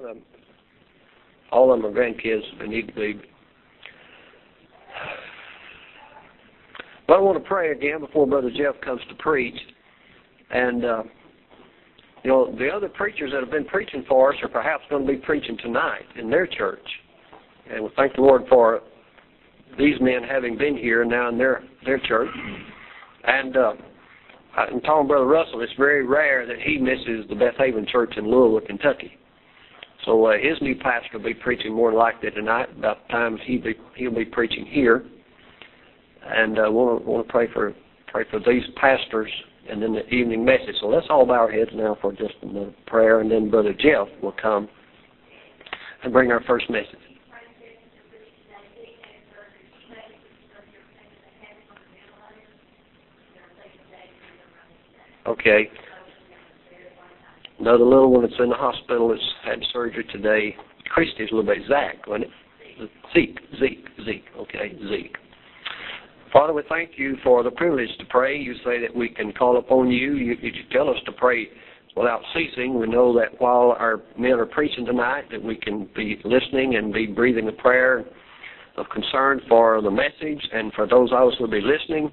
them. All of them are grandkids. They need to be. But I want to pray again before Brother Jeff comes to preach. And, the other preachers that have been preaching for us are perhaps going to be preaching tonight in their church. And we thank the Lord for these men having been here now in their church. And I'm telling Brother Russell, it's very rare that he misses the Beth Haven Church in Louisville, Kentucky. So his new pastor will be preaching more than likely tonight. About the time he'll be preaching here. And want to pray for these pastors and then the evening message. So let's all bow our heads now for just a minute of prayer, and then Brother Jeff will come and bring our first message. Okay. Another little one that's in the hospital has had surgery today. Christy's a little bit Zach, wasn't it? Zeke. Okay, Zeke. Father, we thank you for the privilege to pray. You say that we can call upon you. You tell us to pray without ceasing. We know that while our men are preaching tonight, that we can be listening and be breathing a prayer of concern for the message and for those of us who will be listening.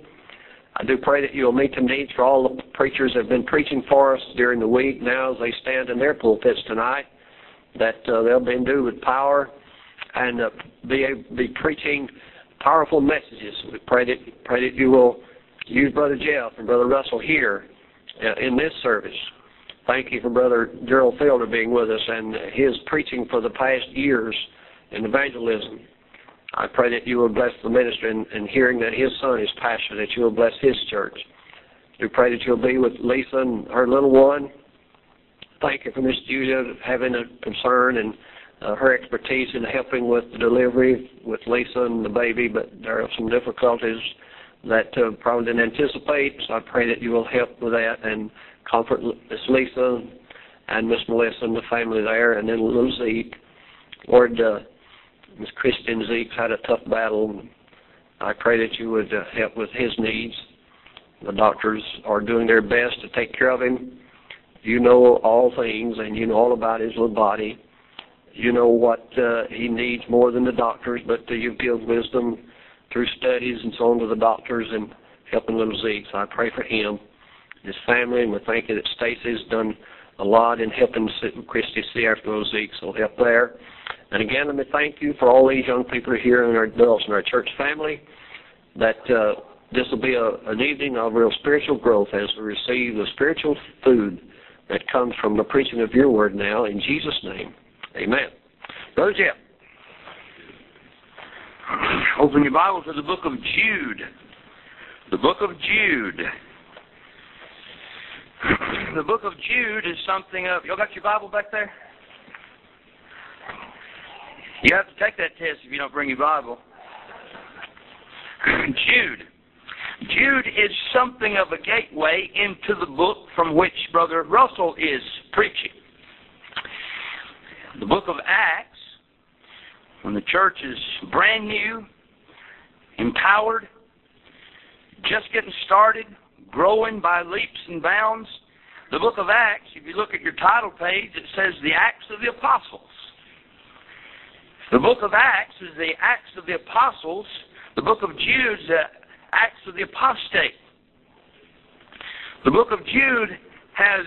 I do pray that you'll meet the needs for all the preachers that have been preaching for us during the week now as they stand in their pulpits tonight, that they'll be endued with power and be preaching powerful messages. We pray that you will use Brother Jeff and Brother Russell here in this service. Thank you for Brother Gerald Fielder being with us and his preaching for the past years in evangelism. I pray that you will bless the minister in hearing that his son is pastor, that you will bless his church. We pray that you'll be with Lisa and her little one. Thank you for Miss Julia having a concern and her expertise in helping with the delivery with Lisa and the baby, but there are some difficulties that probably didn't anticipate, so I pray that you will help with that and comfort Miss Lisa and Miss Melissa and the family there, and then little Zeke. Lord, Miss Christian Zeke's had a tough battle. I pray that you would help with his needs. The doctors are doing their best to take care of him. You know all things, and you know all about his little body. You know what he needs more than the doctors, but you give wisdom through studies and so on to the doctors and helping little Zeke. So I pray for him and his family, and we thank you that Stacy's done a lot in helping Christy see after little Zeke, so help there. And again, let me thank you for all these young people here and our adults in our church family, that this will be an evening of real spiritual growth as we receive the spiritual food that comes from the preaching of your word now. In Jesus' name, amen. Brother Jeff. Open your Bible to the book of Jude. The book of Jude. The book of Jude is something of... Y'all got your Bible back there? You have to take that test if you don't bring your Bible. Jude. Jude is something of a gateway into the book from which Brother Russell is preaching. The book of Acts, when the church is brand new, empowered, just getting started, growing by leaps and bounds. The book of Acts, if you look at your title page, it says the Acts of the Apostles. The book of Acts is the Acts of the Apostles. The book of Jude is the Acts of the Apostate. The book of Jude has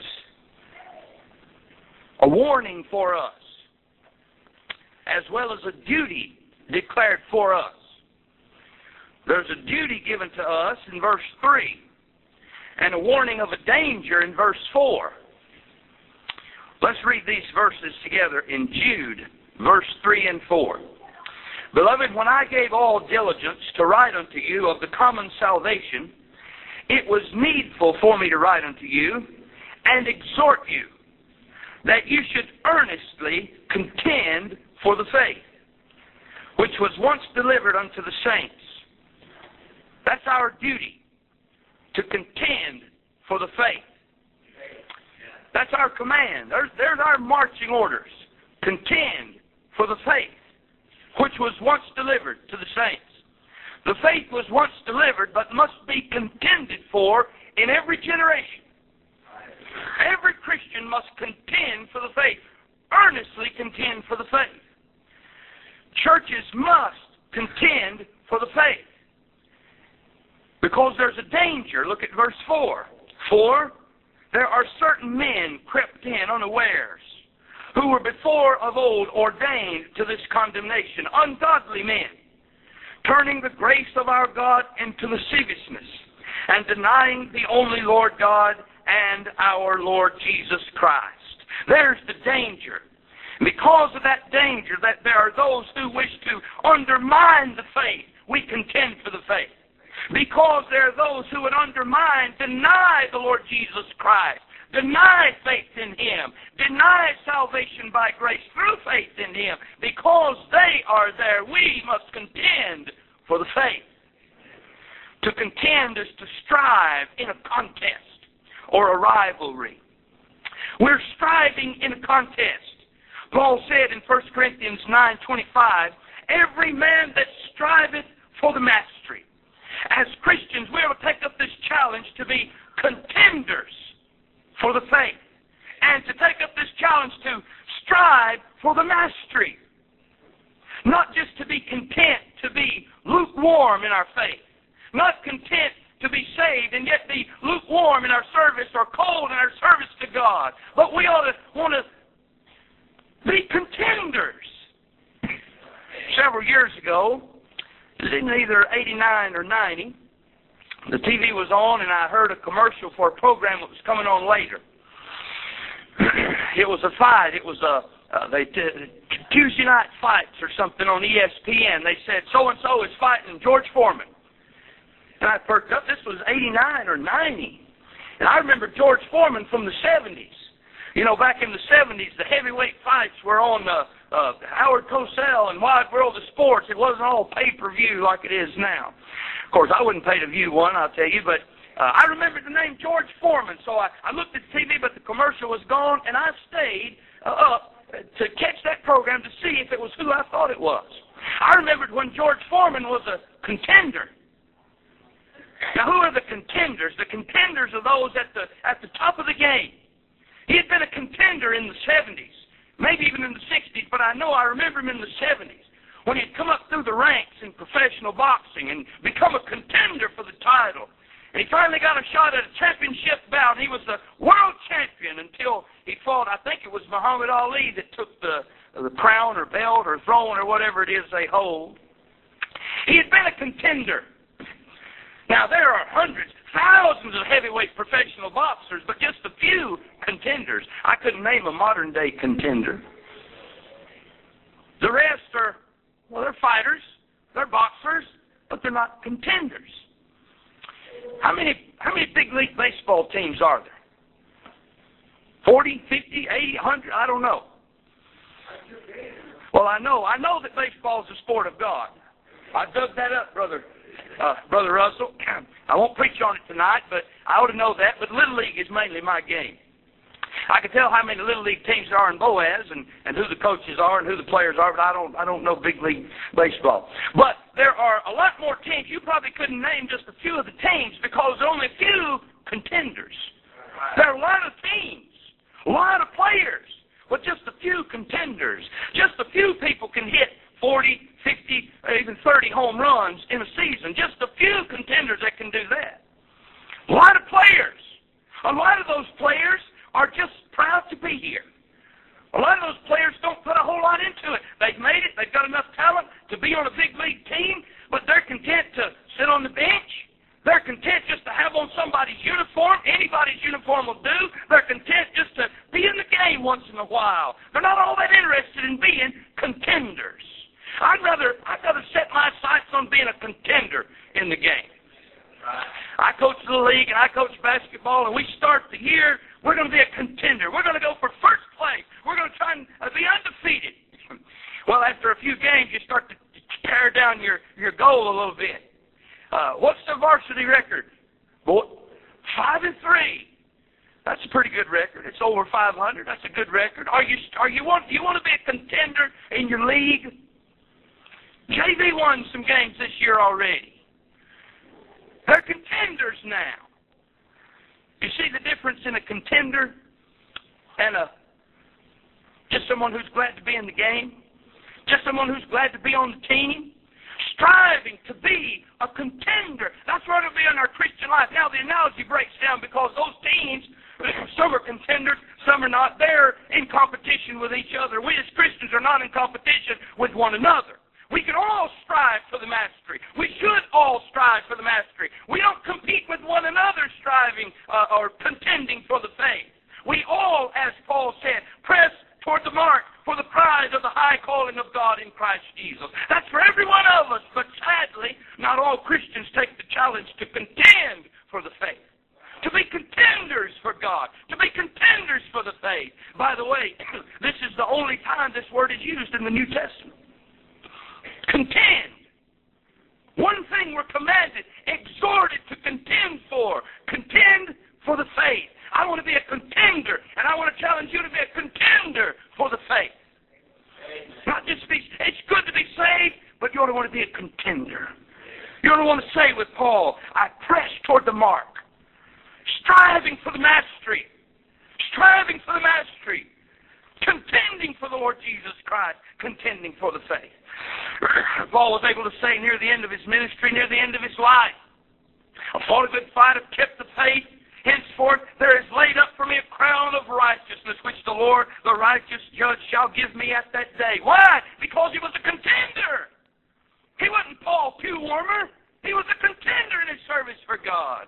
a warning for us, as well as a duty declared for us. There's a duty given to us in verse 3, and a warning of a danger in verse 4. Let's read these verses together in Jude, verse 3 and 4. Beloved, when I gave all diligence to write unto you of the common salvation, it was needful for me to write unto you and exhort you that you should earnestly contend for the faith, which was once delivered unto the saints. That's our duty, to contend for the faith. That's our command. There's our marching orders. Contend for the faith, which was once delivered to the saints. The faith was once delivered, but must be contended for in every generation. Every Christian must contend for the faith. earnestly contend for the faith. Churches must contend for the faith. Because there's a danger. Look at verse 4. For there are certain men crept in unawares, who were before of old ordained to this condemnation, ungodly men, turning the grace of our God into lasciviousness, and denying the only Lord God and our Lord Jesus Christ. There's the danger. Because of that danger, that there are those who wish to undermine the faith, we contend for the faith. Because there are those who would undermine, deny the Lord Jesus Christ, deny faith in Him, deny salvation by grace through faith in Him. Because they are there, we must contend for the faith. To contend is to strive in a contest or a rivalry. We're striving in a contest. Paul said in 1 Corinthians 9:25, every man that striveth for the mastery. As Christians, we are to take up this challenge to be contenders for the faith, and to take up this challenge to strive for the mastery. Not just to be content to be lukewarm in our faith, not content to be saved and yet be lukewarm in our service or cold in our service to God, but we ought to want to be contenders. Several years ago, it was in either 89 or 90, the TV was on and I heard a commercial for a program that was coming on later. It was a fight. It was Tuesday night fights or something on ESPN. They said so-and-so is fighting George Foreman. And I perked up. This was 89 or 90. And I remember George Foreman from the 70s. You know, back in the 70s, the heavyweight fights were on Howard Cosell and Wide World of Sports. It wasn't all pay-per-view like it is now. Of course, I wouldn't pay to view one, I'll tell you, but I remembered the name George Foreman, so I looked at the TV, but the commercial was gone, and I stayed up to catch that program to see if it was who I thought it was. I remembered when George Foreman was a contender. Now, who are the contenders? The contenders are those at the top of the game. He had been a contender in the 70s, maybe even in the 60s, but I remember him in the 70s, when he'd come up through the ranks in professional boxing and become a contender for the title. And he finally got a shot at a championship bout. He was the world champion until he fought, I think it was Muhammad Ali that took the crown or belt or throne or whatever it is they hold. He had been a contender. Now, there are hundreds, thousands of heavyweight professional boxers, but just a few contenders. I couldn't name a modern-day contender. The rest are, well, they're fighters, they're boxers, but they're not contenders. How many big league baseball teams are there? 40, 50, 80, 100? I don't know. Well, I know that baseball is a sport of God. I dug that up, Brother Russell. I won't preach on it tonight, but I ought to know that. But Little League is mainly my game. I can tell how many Little League teams there are in Boaz and who the coaches are and who the players are, but I don't know big league baseball. But there are a lot more teams. You probably couldn't name just a few of the teams because there are only a few contenders. There are a lot of teams, a lot of players, but just a few contenders. Just a few people can hit 40, 50, even 30 home runs in a season. Just a few contenders that can do that. A lot of players. A lot of those players are just proud to be here. A lot of those players don't put a whole lot into it. They've made it. They've got enough talent to be on a big league team, but they're content to sit on the bench. They're content just to have on somebody's uniform. Anybody's uniform will do. They're content just to be in the game once in a while. They're not all that interested in being contenders. I'd rather set my sights on being a contender in the game. I coach the league and I coach basketball, and we start the year, we're going to be a contender. We're going to go for first place. We're going to try and be undefeated. Well, after a few games, you start to tear down your goal a little bit. What's the varsity record? 5-3. That's a pretty good record. It's over 500. That's a good record. Do you want to be a contender in your league? JV won some games this year already. They're contenders now. You see the difference in a contender and a Just someone who's glad to be in the game? Just someone who's glad to be on the team? Striving to be a contender. That's what it'll be in our Christian life. Now the analogy breaks down because those teams, some are contenders, some are not. They're in competition with each other. We as Christians are not in competition with one another. We can all strive for the mastery. We should all strive for the mastery. We don't compete with one another striving or contending for the faith. We all, as Paul said, press toward the mark for the prize of the high calling of God in Christ Jesus. That's for every one of us, but sadly, not all Christians take the challenge to contend for the faith. To be contenders for God. To be contenders for the faith. By the way, this is the only time this word is used in the New Testament. Contend. One thing we're commanded, exhorted to contend for. Contend for the faith. I want to be a contender, and I want to challenge you to be a contender for the faith. Not just be, it's good to be saved, but you ought to want to be a contender. You ought to want to say with Paul, I press toward the mark, striving for the mastery, striving for the mastery, contending for the Lord Jesus Christ, contending for the faith. Paul was able to say near the end of his ministry, near the end of his life, I fought a good fight, I've kept the faith. Henceforth there is laid up for me a crown of righteousness, which the Lord, the righteous judge, shall give me at that day. Why? Because he was a contender. He wasn't Paul Pew Warmer. He was a contender in his service for God.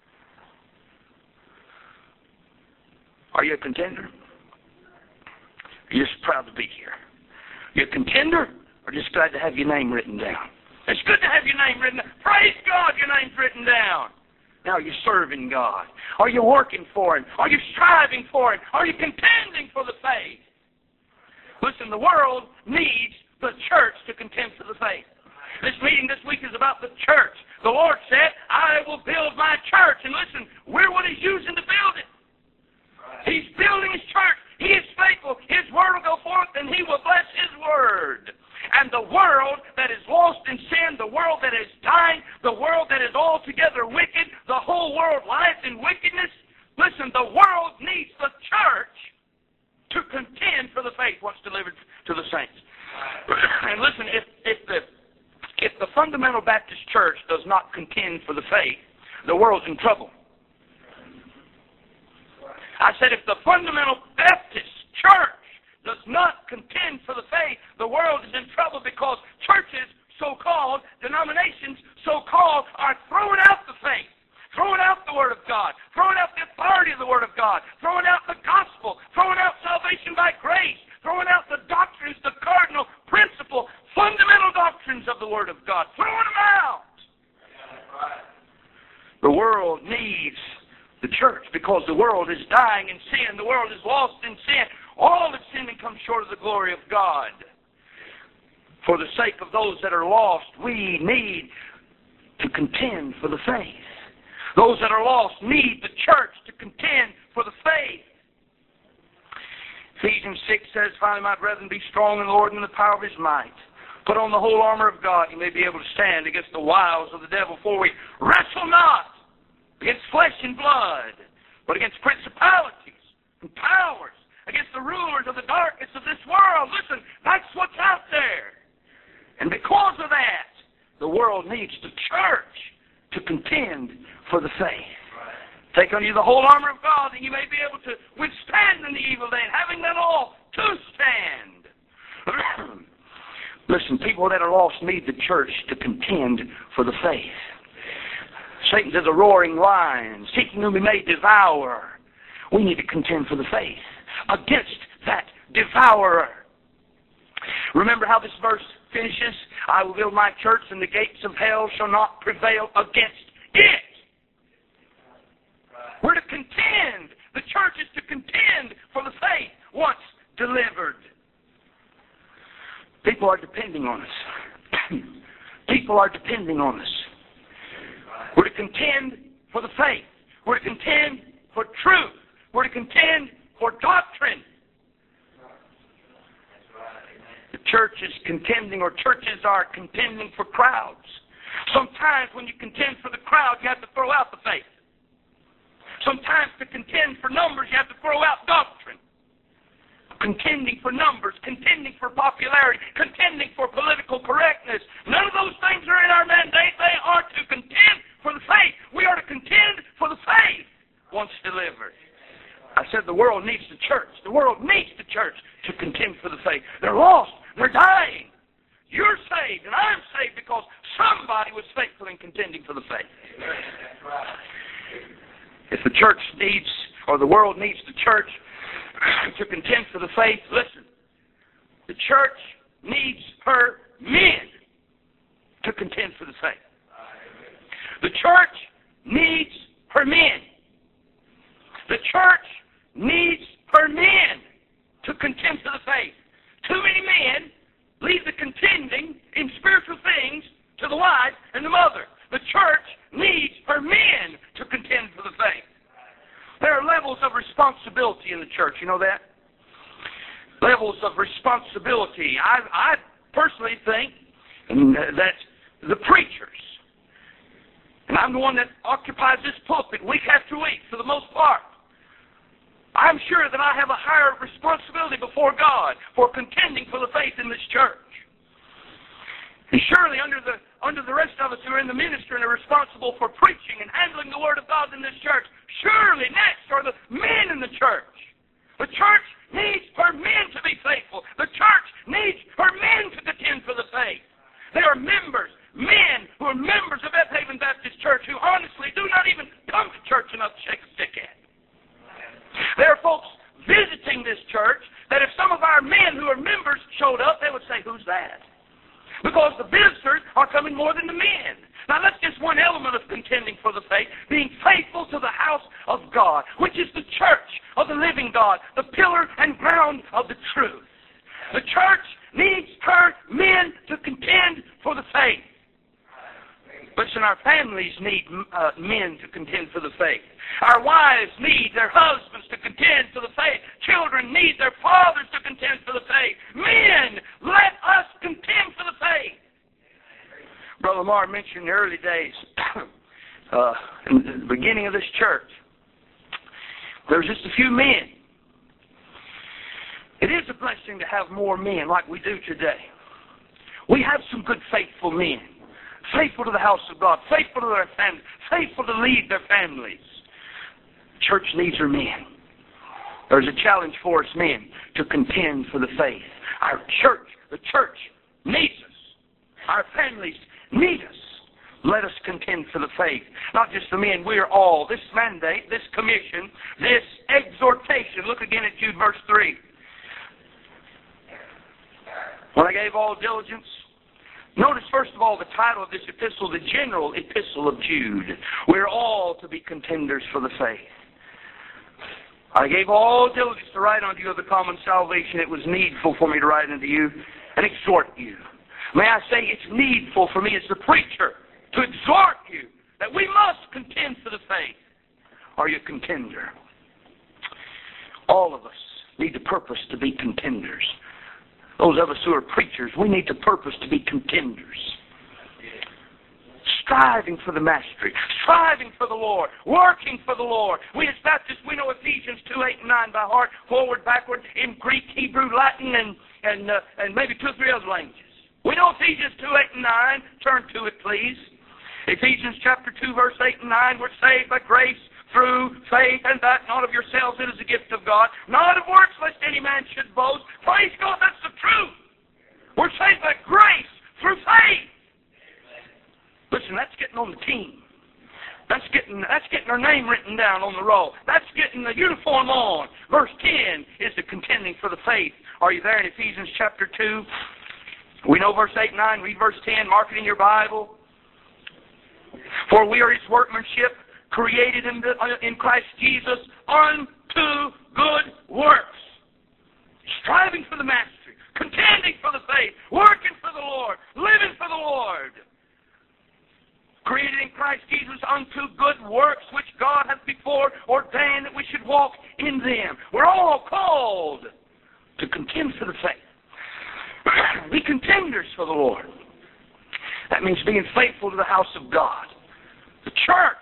Are you a contender? You're just proud to be here. You're a contender, or just glad to have your name written down? It's good to have your name written down. Praise God, your name's written down. Now you're serving God. Are you working for Him? Are you striving for Him? Are you contending for the faith? Listen, the world needs the church to contend for the faith. This meeting this week is about the church. The Lord said, I will build my church. And listen, we're what He's using to build it. He's building His church. He is faithful. His word will go forth and He will bless His word. And the world that is lost in sin, the world that is dying, the world that is altogether wicked, the whole world lies in wickedness. Listen, the world needs the church to contend for the faith once delivered to the saints. And listen, if the fundamental Baptist church does not contend for the faith, the world's in trouble. I said if the fundamental Baptist church does not contend for the faith, the world is in trouble because churches, so-called, denominations, so-called, are throwing out the faith, throwing out the Word of God, throwing out the authority of the Word of God, throwing out the gospel, throwing out salvation by grace, throwing out the doctrines, the cardinal, principal, fundamental doctrines of the Word of God, throwing them out. The world needs the church because the world is dying in sin, the world is lost in sin. All have sinned and come short of the glory of God. For the sake of those that are lost, we need to contend for the faith. Those that are lost need the church to contend for the faith. Ephesians 6 says, finally, my brethren, be strong in the Lord and in the power of His might. Put on the whole armor of God, you may be able to stand against the wiles of the devil, for we wrestle not against flesh and blood, but against principalities and powers, against the rulers of the darkness of this world. Listen, that's what's out there. And because of that, the world needs the church to contend for the faith. Take on you the whole armor of God, that you may be able to withstand in the evil day, and having done all, to stand. Listen, people that are lost need the church to contend for the faith. Satan's as a roaring lion, seeking whom he may devour. We need to contend for the faith against that devourer. Remember how this verse finishes? I will build my church, and the gates of hell shall not prevail against it. We're to contend. The church is to contend for the faith once delivered. People are depending on us. People are depending on us. We're to contend for the faith. We're to contend for truth. We're to contend for doctrine. The church is contending, or churches are contending for crowds. Sometimes when you contend for the crowd, you have to throw out the faith. Sometimes to contend for numbers, you have to throw out doctrine. contending for numbers, contending for popularity, contending for political correctness. None of those things are in our mandate. They are to contend for the faith. We are to contend for the faith once delivered. I said the world needs the church. The world needs the church to contend for the faith. They're lost. They're dying. You're saved, and I'm saved because somebody was faithful in contending for the faith. If the church needs, or the world needs the church to contend for the faith, listen, the church needs her men to contend for the faith. The church needs her men. The church needs her men to contend for the faith. Too many men leave the contending in spiritual things to the wife and the mother. The church needs her men to contend for the faith. There are levels of responsibility in the church. You know that? Levels of responsibility. I personally think that the preachers, and I'm the one that occupies this pulpit week after week for the most part, I'm sure that I have a higher responsibility before God for contending for the faith in this church. And surely under the rest of us who are in the ministry and are responsible for preaching and handling the Word of God in this church, surely next are the men in the church. The church needs her men to be faithful. The church needs her men to contend for the faith. They are members, men who are members of Beth Haven Baptist Church who honestly do not even come to church enough to shake a stick at. There are folks visiting this church that if some of our men who are members showed up, they would say, "Who's that?" Because the visitors are coming more than the men. Now that's just one element of contending for the faith, being faithful to the house of God, which is the church of the living God, the pillar and ground of the truth. The church needs her men to contend for the faith. Listen, our families need men to contend for the faith. Our wives need their husbands to contend for the faith. Children need their fathers to contend for the faith. Men, let us contend for the faith. Brother Lamar mentioned in the early days, in the beginning of this church, there was just a few men. It is a blessing to have more men like we do today. We have some good, faithful men. Faithful to the house of God, faithful to their families, faithful to lead their families. Church needs her men. There's a challenge for us men to contend for the faith. Our church, the church needs us. Our families need us. Let us contend for the faith. Not just the men, we are all. This mandate, this commission, this exhortation. Look again at Jude verse 3. When I gave all diligence, notice, first of all, the title of this epistle, the general epistle of Jude. We're all to be contenders for the faith. I gave all diligence to write unto you of the common salvation. It was needful for me to write unto you and exhort you. May I say it's needful for me as the preacher to exhort you that we must contend for the faith. Are you a contender? All of us need to purpose to be contenders. Those of us who are preachers, we need to purpose to be contenders. Striving for the mastery, striving for the Lord, working for the Lord. We as Baptists, we know Ephesians 2:8 and 9 by heart, forward, backward, in Greek, Hebrew, Latin, and maybe 2 or 3 other languages. We know Ephesians 2:8 and 9. Turn to it, please. Ephesians chapter 2, verse 8 and 9. We're saved by grace through faith, and that not of yourselves, it is a gift of God, not of works, lest any man should boast. Praise God, that's the truth. We're saved by grace through faith. Listen, that's getting on the team. That's getting our name written down on the roll. That's getting the uniform on. Verse 10 is the contending for the faith. Are you there in Ephesians chapter 2? We know verse 8 and 9. Read verse 10. Mark it in your Bible. For we are His workmanship, created in Christ Jesus unto good works. Striving for the mastery, contending for the faith, working for the Lord, living for the Lord. Created in Christ Jesus unto good works, which God hath before ordained that we should walk in them. We're all called to contend for the faith. Be contenders for the Lord. That means being faithful to the house of God. The church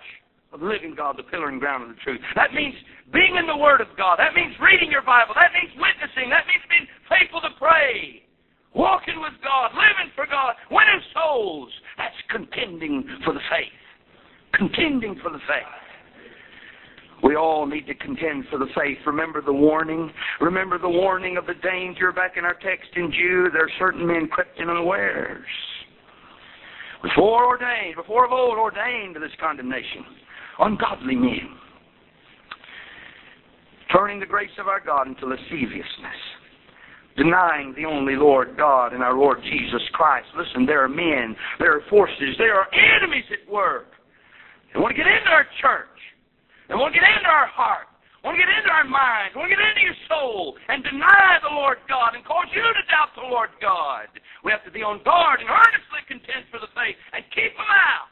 of the living God, the pillar and ground of the truth. That means being in the Word of God. That means reading your Bible. That means witnessing. That means being faithful to pray. Walking with God, living for God, winning souls. That's contending for the faith. Contending for the faith. We all need to contend for the faith. Remember the warning? Remember the warning of the danger back in our text in Jude? There are certain men crept in unawares. Before of old ordained to this condemnation. Ungodly men. Turning the grace of our God into lasciviousness. Denying the only Lord God and our Lord Jesus Christ. Listen, there are men, there are forces, there are enemies at work. They want to get into our church. They want to get into our heart. They want to get into our mind. They want to get into your soul and deny the Lord God and cause you to doubt the Lord God. We have to be on guard and earnestly contend for the faith and keep them out.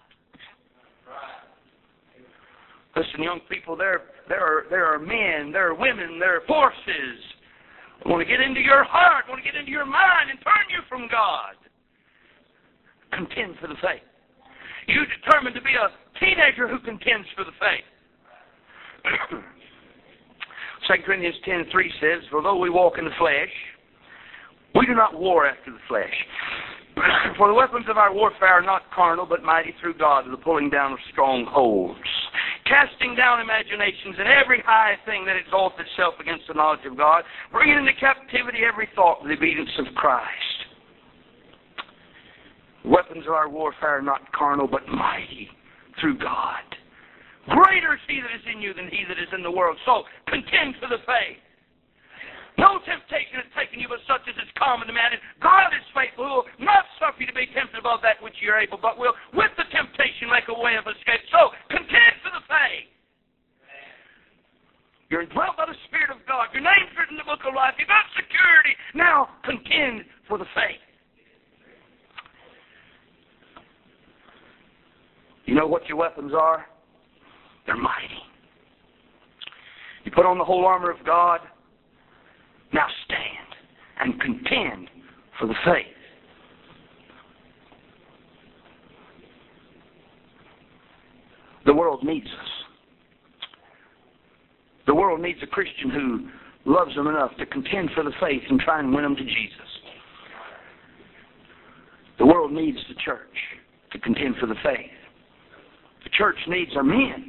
Listen, young people, there are men, there are women, there are forces that want to get into your heart, want to get into your mind and turn you from God. Contend for the faith. You determined to be a teenager who contends for the faith. 2 Corinthians 10:3 says, "For though we walk in the flesh, we do not war after the flesh. For the weapons of our warfare are not carnal, but mighty through God to the pulling down of strongholds, casting down imaginations and every high thing that exalts itself against the knowledge of God, bringing into captivity every thought to the obedience of Christ." The weapons of our warfare are not carnal, but mighty through God. Greater is He that is in you than he that is in the world. So, contend for the faith. No temptation is taken you but such as is common to man. And God is faithful, who will not suffer you to be tempted above that which you are able, but will, with the temptation, make a way of escape. So, contend for the faith. You're indwelt by the Spirit of God. Your name's written in the book of life. You've got security. Now, contend for the faith. You know what your weapons are? They're mighty. You put on the whole armor of God. Now stand and contend for the faith. The world needs us. The world needs a Christian who loves them enough to contend for the faith and try and win them to Jesus. The world needs the church to contend for the faith. The church needs our men.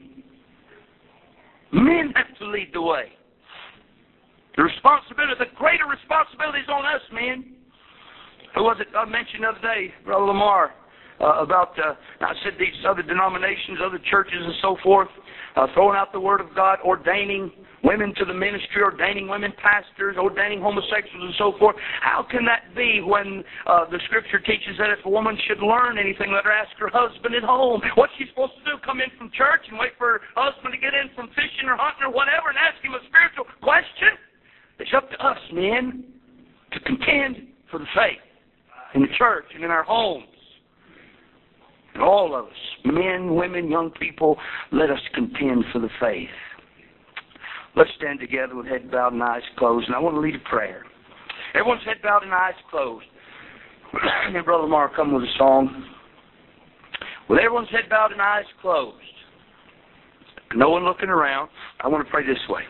Men have to lead the way. The greater responsibility is on us, men. Who was it I mentioned the other day, Brother Lamar, about, I said these other denominations, other churches and so forth, throwing out the Word of God, ordaining women to the ministry, ordaining women pastors, ordaining homosexuals and so forth. How can that be when the Scripture teaches that if a woman should learn anything, let her ask her husband at home? What's she supposed to do? Come in from church and wait for her husband to get in from fishing or hunting or whatever and ask him a spiritual question? It's up to us, men, to contend for the faith in the church and in our homes. And all of us, men, women, young people, let us contend for the faith. Let's stand together with head bowed and eyes closed, and I want to lead a prayer. Everyone's head bowed and eyes closed. And then Brother Lamar come with a song. With everyone's head bowed and eyes closed, no one looking around, I want to pray this way.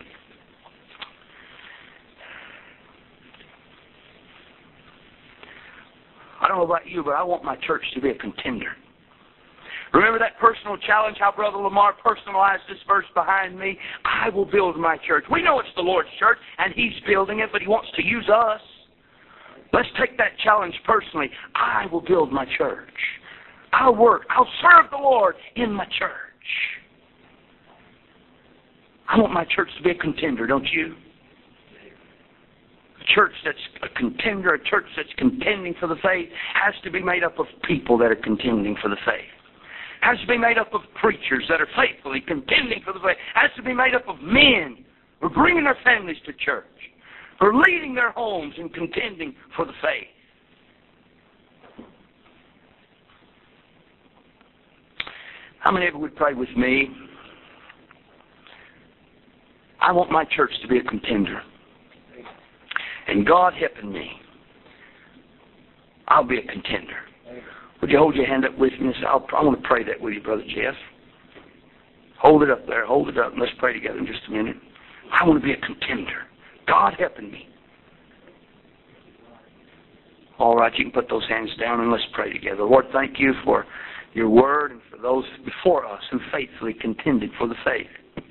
I don't know about you, but I want my church to be a contender. Remember that personal challenge, how Brother Lamar personalized this verse behind me? I will build my church. We know it's the Lord's church, and He's building it, but He wants to use us. Let's take that challenge personally. I will build my church. I'll work. I'll serve the Lord in my church. I want my church to be a contender, don't you? A church that's a contender, a church that's contending for the faith, has to be made up of people that are contending for the faith. Has to be made up of preachers that are faithfully contending for the faith. Has to be made up of men who are bringing their families to church, who are leading their homes and contending for the faith. How many of you would pray with me? I want my church to be a contender. And God helping me, I'll be a contender. Would you hold your hand up with me? I want to pray that with you, Brother Jeff. Hold it up there. Hold it up. And let's pray together in just a minute. I want to be a contender. God helping me. All right, you can put those hands down and let's pray together. Lord, thank you for your word and for those before us who faithfully contended for the faith.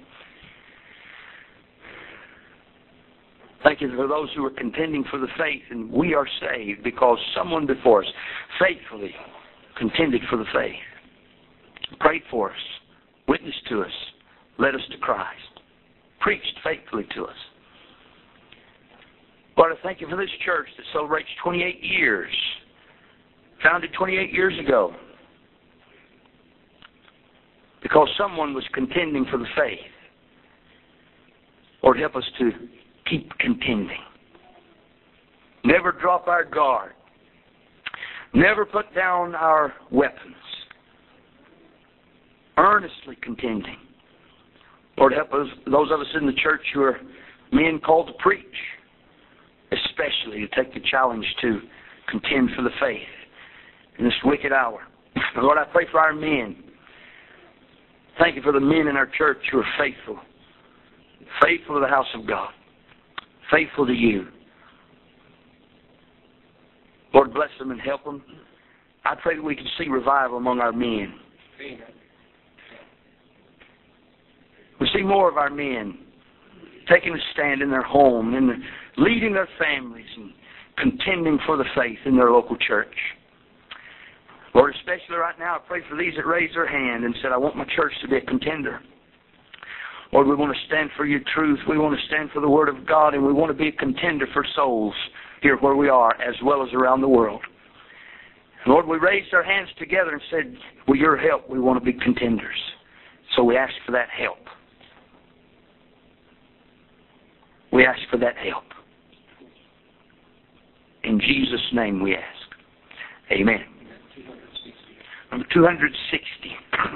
Thank you for those who are contending for the faith, and we are saved because someone before us faithfully contended for the faith. Prayed for us, witnessed to us, led us to Christ, preached faithfully to us. Lord, I thank you for this church that celebrates 28 years, founded 28 years ago, because someone was contending for the faith. Lord, help us to keep contending. Never drop our guard. Never put down our weapons. Earnestly contending. Lord, help us, those of us in the church who are men called to preach, especially to take the challenge to contend for the faith in this wicked hour. Lord, I pray for our men. Thank you for the men in our church who are faithful. Faithful to the house of God. Faithful to you. Lord, bless them and help them. I pray that we can see revival among our men. We see more of our men taking a stand in their home and leading their families and contending for the faith in their local church. Lord, especially right now, I pray for these that raised their hand and said, I want my church to be a contender. Lord, we want to stand for your truth. We want to stand for the Word of God, and we want to be a contender for souls here where we are, as well as around the world. Lord, we raised our hands together and said, with your help, we want to be contenders. So we ask for that help. We ask for that help. In Jesus' name we ask. Amen. Number 260.